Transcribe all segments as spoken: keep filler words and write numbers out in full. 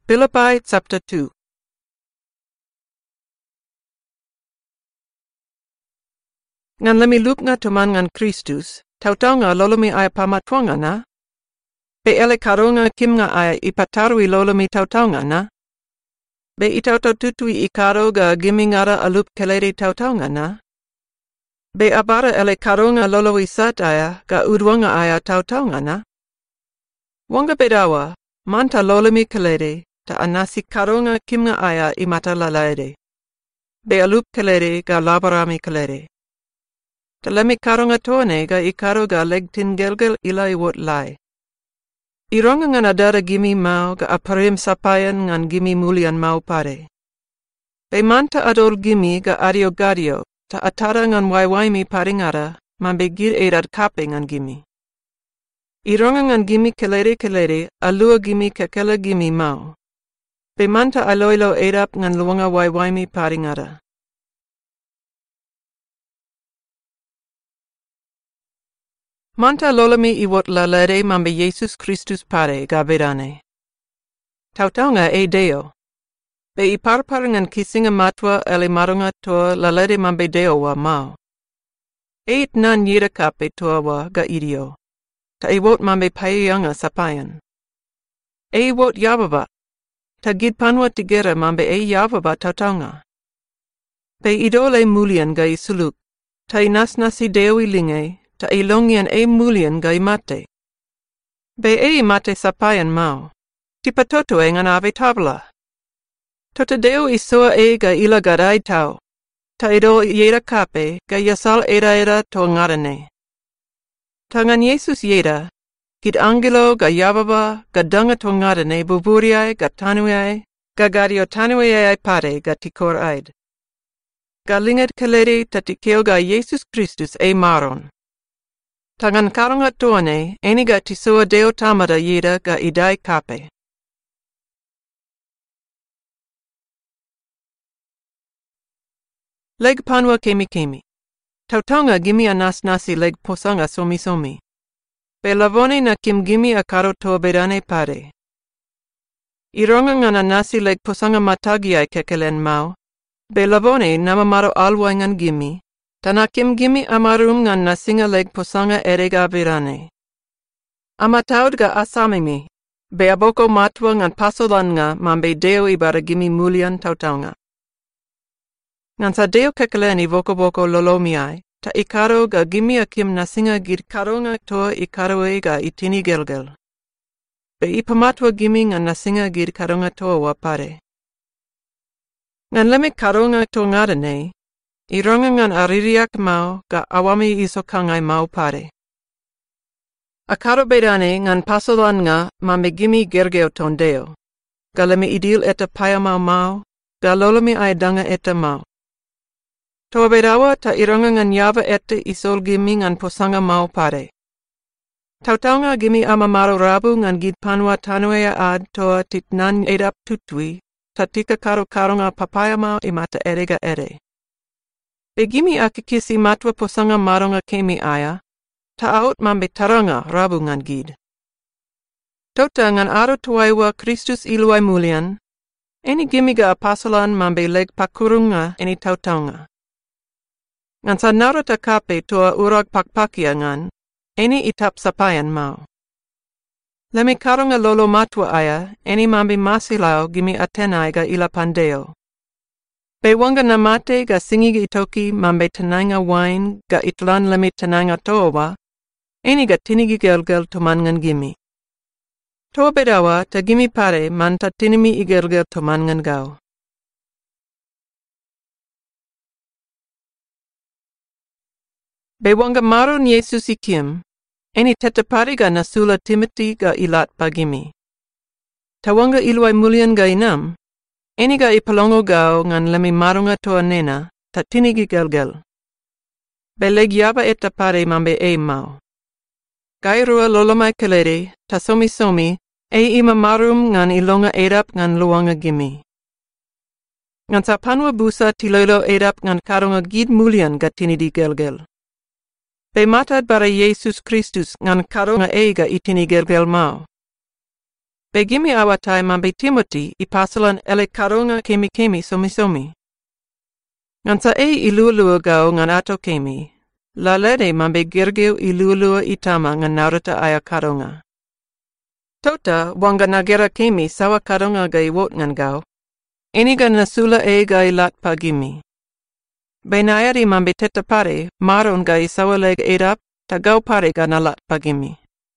Philippi chapter two. Ngan lamilup nga tuman ngan Kristus, tautaw nga lolomi ay pamatwanga na? Be ele karo nga kim nga ay ipatarwi lolomi tautaw nga na? Be itautaw tutui ikaro ga gimi ngara alup kelere tautaw nga na? Be abara ele karo nga lolowi sat aya ga udwanga aya tautaw nga na? Wanga bedawa, manta lolomi kelere, ta anasi karo nga kim nga aya imata lalaede. Be alup kelere ga labarami kelere. Talemi karo nga toane ga ikaro ga legtin gelgel ilai wot lai. Ironga nga nadara gimi mau ga aparim sapayan ngan gimi mulian mau pare. Be manta adol gimi ga adio gadio, ta atara ngan waiwaimi paringara, mambe gir edad kape ngan gimi. Ironga ngan gimi kelere kelere, alua gimi kekela gimi mau. Be manta aloilo edap ngan luanga waiwaimi paringara. Manta lolami iwot lalere mambe Jesus Christus pare ga vedane. Tautaunga e Deo. Be iparpar ngan kisinga matwa ele marunga toa lalere mambe Deo wa mau. Eit nan yira kape toa wa ga idio. Ta iwot mambe payanga sapayan. E iwot yababa. Ta gid panwa tigera mambe e yababa tautaunga. Be idole mulian ga isuluk. Ta inasnasi Deo ilinge. Ta ilongian e mulian ga imate. Be e imate sapayan mau. Tipatoto e ngan ave tabla. Tota Deo isoa e ga ila garai tau. Ta ido yeda kape ga yasal era era to ngarane. Ta ngan Jesus yeda, gid angelo ga yababa ga danga to ngarane buburiai ga tanuiai, ga gadio tanuiai pare ga tikor aid. Ga lingad kalere ta tikeo ga Jesus Christus e maron. Tangan karanga tuane, eni ga tisua Deo tamada yeda ga idai kape. Leg panwa kemi kemi. Tautonga gimi anas nasi leg posanga somi somi. Be lavone na kim gimi akaro toa bedane pare. Ironga ngana nasi leg posanga matagiai kekelen mau. Be lavone namamaro alwa ngan gimi. Tana kim gimi amarum ngan nasinga leg posanga erega virane. Amataud ga asamimi, be aboko matwa ngan pasolan nga mambe Deo ibara gimi mulian tautanga. Ngan sa Deo kekeleni voko voko lolomiai, ta ikaro ga gimi akim nasinga gid karonga toa ikaroe ga itini gelgel. Be ipamatwa gimi ngan nasinga gid karonga toa wapare. Ngan leme karonga to ngadane, ironga ngan aririak mau ga awami iso kangai mau pare. Akaro bedane ngan pasolan nga mambe gimi gergeo ton Deo. Ga leme idil eta paya mau mau, ga lolomi ay danga eta mau. Toa bedawa ta ironga ngan yava ete isol gimi ngan posanga mau pare. Tautaunga gimi amamaro rabu ngan gid panwa tanuea ad toa titnan edap tutui, ta tika karo karonga papaya mau imata erega ere. Begimi akikisi matwa posanga maronga kemi aya, ta aut mambe taranga rabu ngan gid. Tota ngan aro tuaiwa Kristus iluai mulian, eni gimi ga apasolan mambe leg pakurunga eni tautaunga. Ngan sa narata kape toa urag pakpakia ngan, eni itap sapayan mau. Lemi karonga lolo matwa aya, eni mambe masilao gimi atenai ga ila pandeo. Be wanga namate ga singi itoki mambe tananga wine ga itlan lemi tananga toa, eni ga tinigi gelgel toman ngan gimi. Toa bedawa ta gimi pare man ta tinimi igelgel toman ngan gau. Be wanga maron Yesus ikim, eni tetapari ga nasula Timothy ga ilat pagimi. Tawanga iluai mulian ga inam, eni ga ipalongo gao ngan lemi marunga toa nena, ta tinigi gelgel. Be leg yaba eta pare mambe e mau. Gai rua lolomai kelere, ta somi somi, e ima marum ngan ilonga edap ngan luanga gimi. Ngan sa panwa busa tilolo edap ngan karunga gid mulian ga tinidi gelgel. Be matad bara Jesus Christus ngan karonga ega itini gelgel mau. Be gimi awatai mambe Timothy ipasalan ele karunga kemi kemi somi somi. Ngan sa e ilulua gao ngan ato kemi, la lede mambe girgeu ilulua itama ngan naurata aya karunga. Tota wanga nagera kemi sawa karunga ga iwot ngan gao, eniga nasula e ga ilat pagimi. Be nayari mambe teta pare, maron ga isawa leg edap, ta gao pare ga nalat pagimi.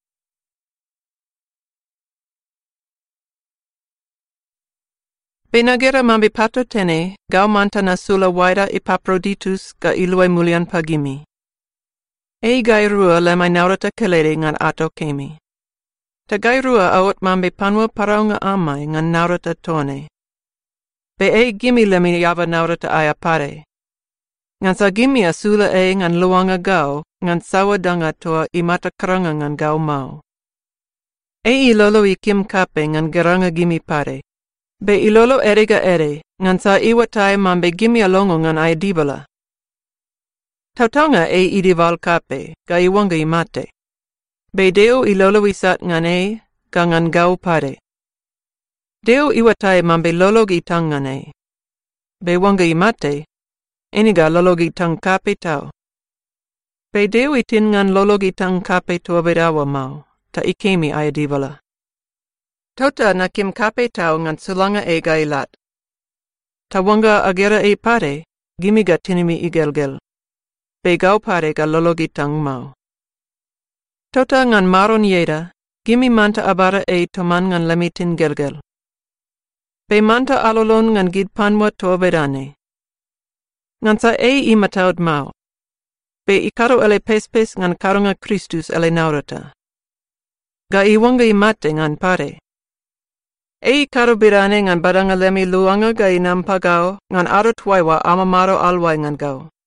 Benagera mambe pato tene, gao manta nasula waida Epaphroditus ga ilue mulian pagimi. E gai rua le mai naurata kelede ngan ato kemi. Ta gai rua awot mambe panwa paraunga amai ngan naurata tone. Be e gimi le mi yava naurata aya pare. Ngan sa gimi asula e ngan luanga gao, ngan sawa danga toa imata karanga ngan gao mau. E ilolo i kim kape ngan geranga gimi pare. Be ilolo erega ere, ngan sa iwatai mambe gimi alongo ngan aya dibala. Tautonga e idival kape, ga iwanga imate. Be deo ilolo isat ngan e, ga ngan gao pare. Deo iwatai mambe lologi tang ngan e. Be wanga imate, eniga lologi tang kape tau. Be deo itin ngan lologi tang kape toa bedawa mau, ta ikemi aya dibala. Tota na kim kape tau ngan sulanga e ga ilat. Ta wanga agera e pare, gimi ga tinimi igelgel. Be gao pare ga lologi tang mau. Tota ngan maron yeda, gimi manta abara e toman ngan lemitin gelgel. Be manta alolon ngan gid panwa toa bedane. Ngan sa e imataud mau. Be ikaro ele pespes ngan karunga Kristus ele naurata. Ga iwanga imate ngan pare. E karo birane ngan badanga lemi luanga ga inampagao ngan aro tuaiwa amamaro alwai ngan gao.